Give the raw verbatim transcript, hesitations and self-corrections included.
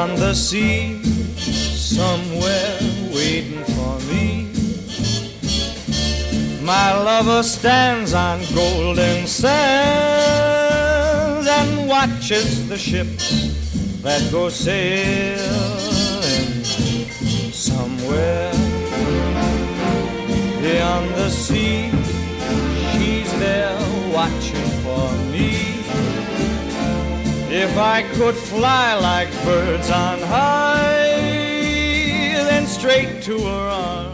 beyond the sea, somewhere waiting for me. My lover stands on golden sands and watches the ships that go sailing somewhere beyond the sea. She's there watching for me. If I could fly like birds on high, then straight to her arms